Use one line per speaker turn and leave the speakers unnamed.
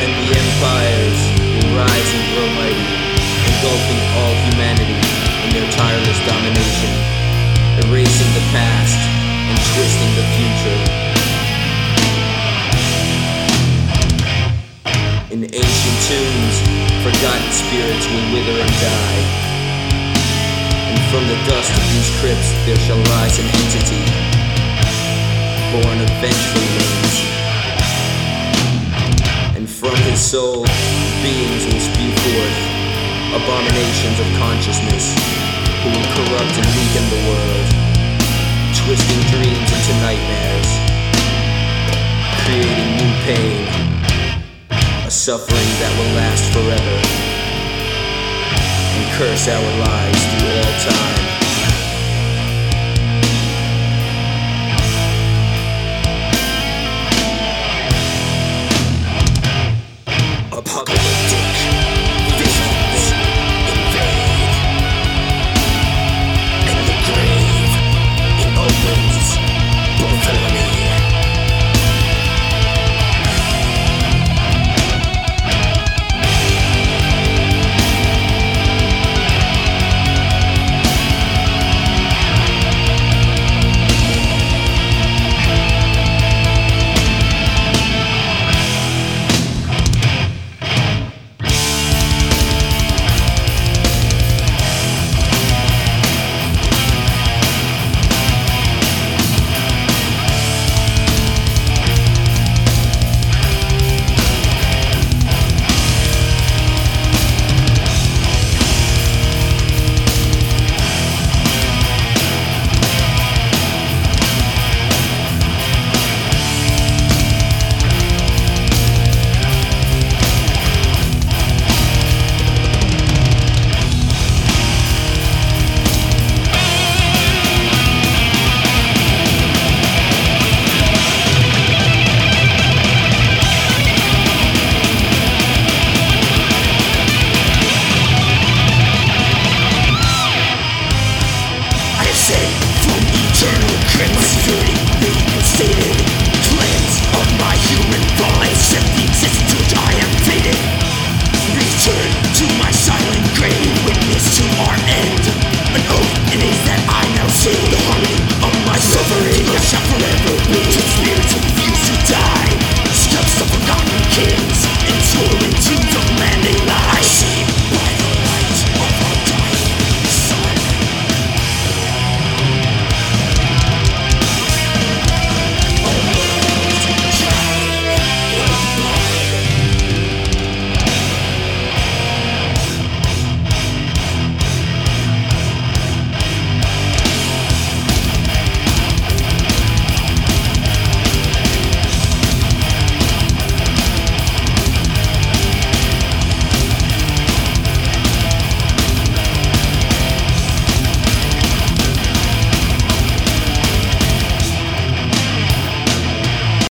And the empires will rise and grow mighty, engulfing all humanity in their tireless domination, erasing the past and twisting the future. In ancient tombs, forgotten spirits will wither and die. And from the dust of these crypts there shall rise an entity, born of vengeful limbs. And from his soul, beings will spew forth abominations of consciousness, who will corrupt and weaken the world, twisting dreams into nightmares, creating new pain, a suffering that will last forever, and curse our lives through all time.